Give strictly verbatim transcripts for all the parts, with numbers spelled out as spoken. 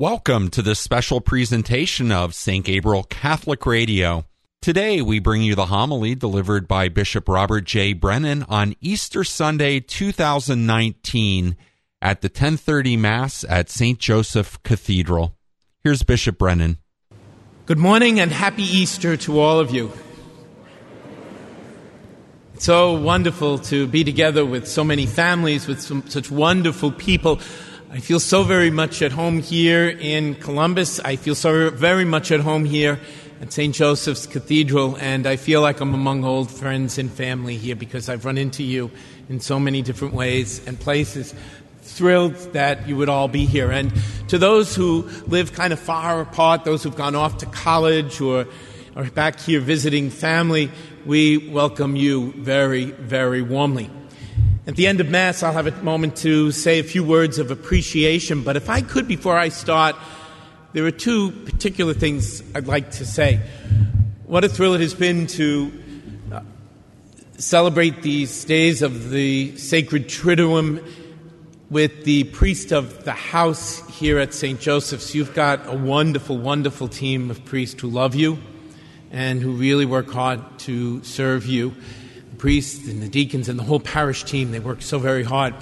Welcome to this special presentation of Saint Gabriel Catholic Radio. Today we bring you the homily delivered by Bishop Robert J. Brennan on Easter Sunday two thousand nineteen at the ten thirty Mass at Saint Joseph Cathedral. Here's Bishop Brennan. Good morning and happy Easter to all of you. It's so wonderful to be together with so many families, with some, such wonderful people. I feel so very much at home here in Columbus. I feel so very much at home here at Saint Joseph's Cathedral, and I feel like I'm among old friends and family here because I've run into you in so many different ways and places. Thrilled that you would all be here. And to those who live kind of far apart, those who've gone off to college or are back here visiting family, we welcome you very, very warmly. At the end of Mass, I'll have a moment to say a few words of appreciation, but if I could, before I start, there are two particular things I'd like to say. What a thrill it has been to uh, celebrate these days of the Sacred Triduum with the priest of the house here at Saint Joseph's. You've got a wonderful, wonderful team of priests who love you and who really work hard to serve you. Priests and the deacons and the whole parish team, they work so very hard.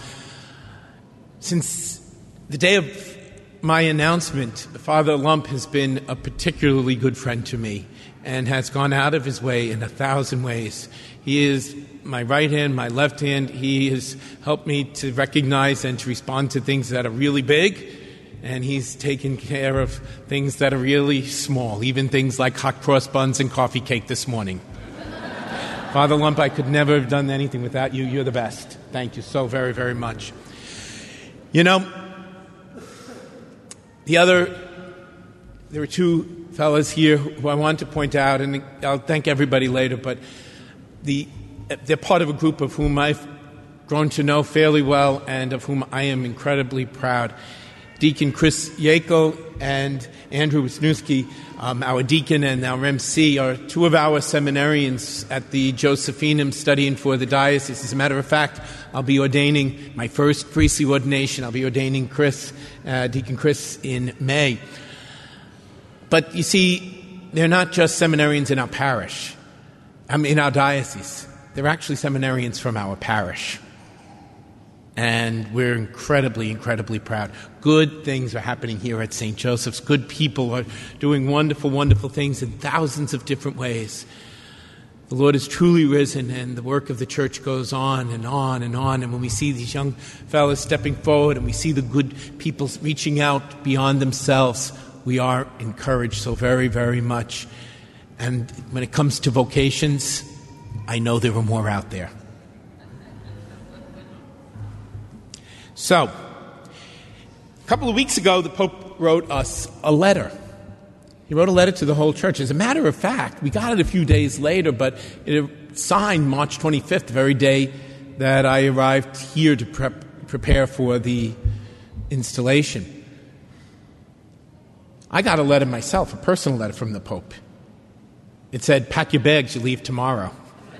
Since the day of my announcement, Father Lump has been a particularly good friend to me and has gone out of his way in a thousand ways. He is my right hand, my left hand. He has helped me to recognize and to respond to things that are really big, and he's taken care of things that are really small, even things like hot cross buns and coffee cake this morning. Father Lump, I could never have done anything without you. You're the best. Thank you so very, very much. You know, the other, there are two fellows here who I want to point out, and I'll thank everybody later, but the, they're part of a group of whom I've grown to know fairly well and of whom I am incredibly proud. Deacon Chris Yackel and Andrew Wisniewski, um, our deacon and our M C, are two of our seminarians at the Josephinum studying for the diocese. As a matter of fact, I'll be ordaining my first priestly ordination. I'll be ordaining Chris, uh, Deacon Chris, in May. But you see, they're not just seminarians in our parish, I mean, in our diocese. They're actually seminarians from our parish. And we're incredibly, incredibly proud. Good things are happening here at Saint Joseph's. Good people are doing wonderful, wonderful things in thousands of different ways. The Lord is truly risen, and the work of the church goes on and on and on. And when we see these young fellows stepping forward and we see the good people reaching out beyond themselves, we are encouraged so very, very much. And when it comes to vocations, I know there are more out there. So, a couple of weeks ago, the Pope wrote us a letter. He wrote a letter to the whole church. As a matter of fact, we got it a few days later, but it was signed March twenty-fifth, the very day that I arrived here to prep, prepare for the installation. I got a letter myself, a personal letter from the Pope. It said, "Pack your bags, you leave tomorrow."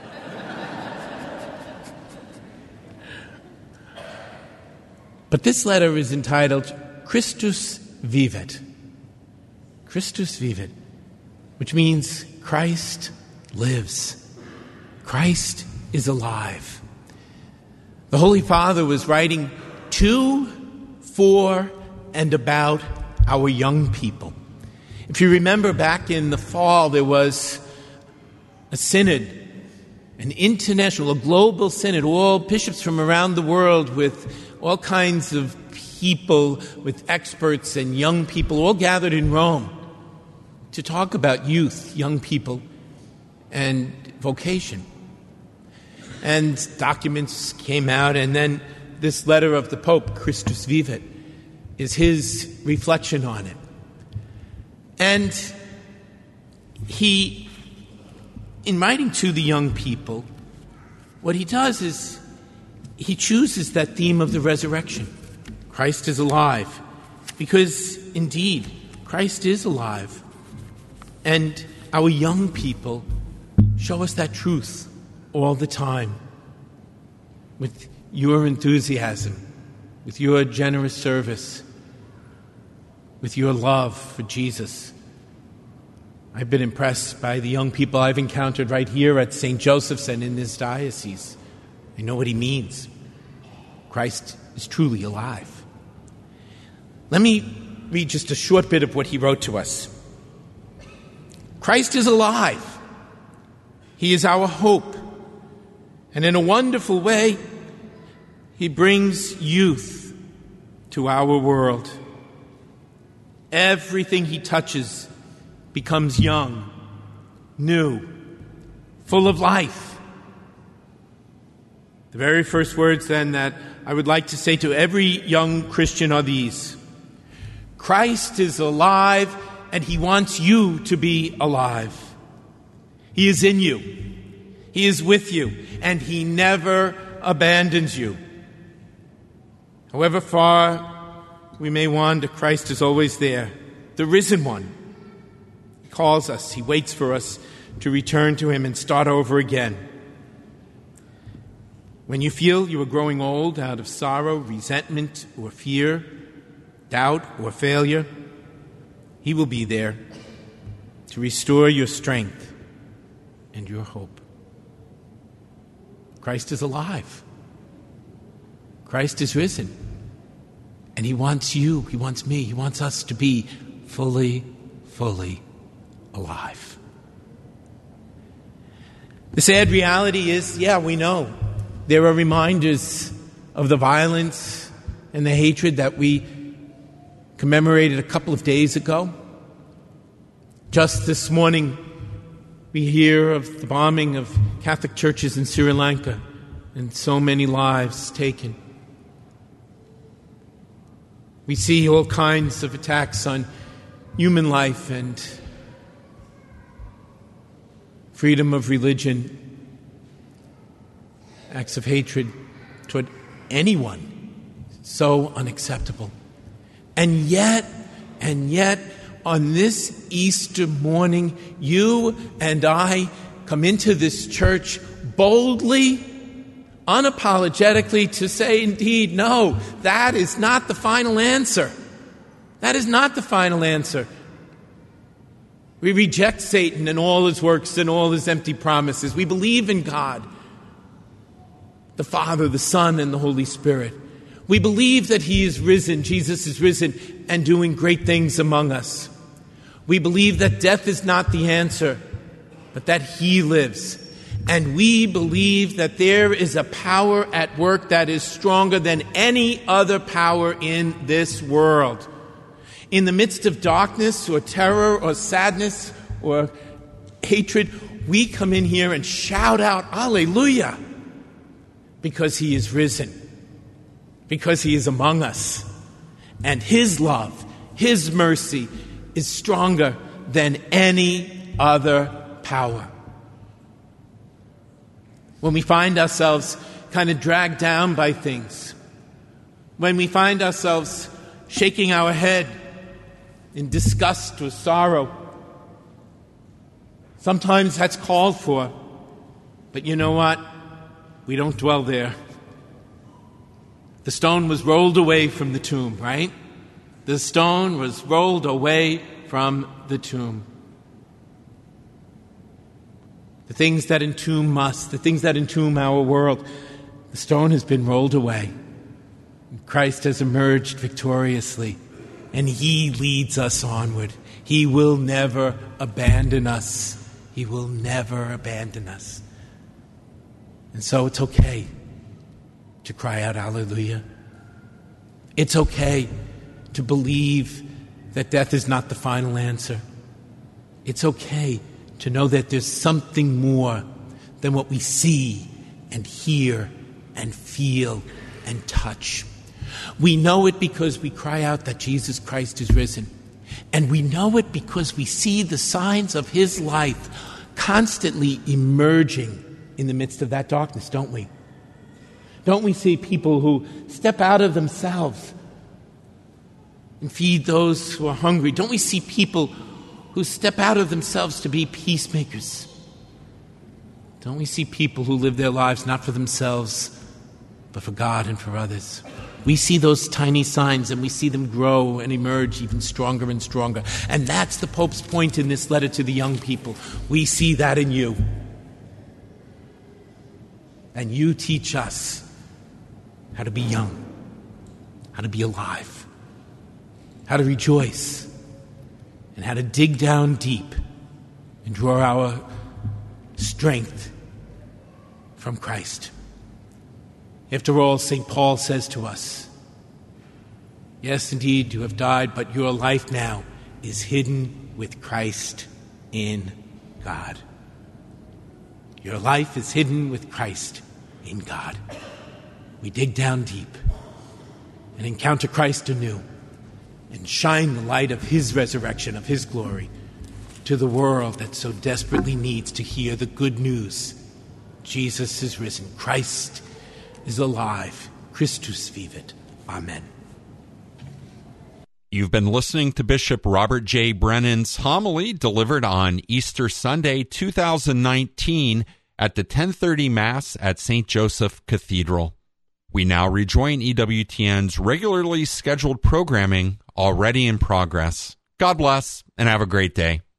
But this letter is entitled Christus Vivet. Christus Vivet, which means Christ lives. Christ is alive. The Holy Father was writing to, for, and about our young people. If you remember back in the fall, there was a synod, an international, a global synod, all bishops from around the world with all kinds of people, with experts and young people, all gathered in Rome to talk about youth, young people, and vocation. And documents came out, and then this letter of the Pope, Christus Vivet, is his reflection on it. And he, in writing to the young people, what he does is he chooses that theme of the resurrection. Christ is alive. Because, indeed, Christ is alive. And our young people show us that truth all the time. With your enthusiasm, with your generous service, with your love for Jesus. I've been impressed by the young people I've encountered right here at Saint Joseph's and in this diocese. I know what he means. Christ is truly alive. Let me read just a short bit of what he wrote to us. Christ is alive. He is our hope. And in a wonderful way, he brings youth to our world. Everything he touches becomes young, new, full of life. The very first words then that I would like to say to every young Christian are these: Christ is alive, and he wants you to be alive. He is in you. He is with you, and he never abandons you. However far we may wander, Christ is always there, the risen one. He calls us, he waits for us to return to him and start over again. When you feel you are growing old out of sorrow, resentment, or fear, doubt, or failure, he will be there to restore your strength and your hope. Christ is alive. Christ is risen. And he wants you, he wants me, he wants us to be fully, fully alive. The sad reality is, yeah, we know there are reminders of the violence and the hatred that we commemorated a couple of days ago. Just this morning, we hear of the bombing of Catholic churches in Sri Lanka and so many lives taken. We see all kinds of attacks on human life and freedom of religion, acts of hatred toward anyone, so unacceptable. And yet, and yet, on this Easter morning, you and I come into this church boldly, unapologetically to say, indeed, no, that is not the final answer. That is not the final answer. We reject Satan and all his works and all his empty promises. We believe in God, the Father, the Son, and the Holy Spirit. We believe that he is risen, Jesus is risen, and doing great things among us. We believe that death is not the answer, but that he lives. And we believe that there is a power at work that is stronger than any other power in this world. In the midst of darkness or terror or sadness or hatred, we come in here and shout out, Alleluia, because he is risen, because he is among us. And his love, his mercy is stronger than any other power. When we find ourselves kind of dragged down by things, when we find ourselves shaking our head in disgust or sorrow, sometimes that's called for. But you know what? We don't dwell there. The stone was rolled away from the tomb, right? The stone was rolled away from the tomb. The things that entomb us, the things that entomb our world, the stone has been rolled away. Christ has emerged victoriously, and he leads us onward. He will never abandon us. He will never abandon us. And so it's okay to cry out, Alleluia. It's okay to believe that death is not the final answer. It's okay to know that there's something more than what we see and hear and feel and touch. We know it because we cry out that Jesus Christ is risen. And we know it because we see the signs of his life constantly emerging in the midst of that darkness, don't we? Don't we see people who step out of themselves and feed those who are hungry? Don't we see people who step out of themselves to be peacemakers? Don't we see people who live their lives not for themselves, but for God and for others? we see those tiny signs and we see them grow and emerge even stronger and stronger. And that's the Pope's point in this letter to the young people. We see that in you. And you teach us how to be young, how to be alive, how to rejoice, and how to dig down deep and draw our strength from Christ. After all, Saint Paul says to us, yes, indeed, you have died, but your life now is hidden with Christ in God. Your life is hidden with Christ in God. We dig down deep and encounter Christ anew and shine the light of his resurrection, of his glory, to the world that so desperately needs to hear the good news. Jesus is risen. Christ is alive. Christus vivit. Amen. You've been listening to Bishop Robert J. Brennan's homily delivered on Easter Sunday, two thousand nineteen, at the ten thirty Mass at Saint Joseph Cathedral. We now rejoin E W T N's regularly scheduled programming, already in progress. God bless, and have a great day.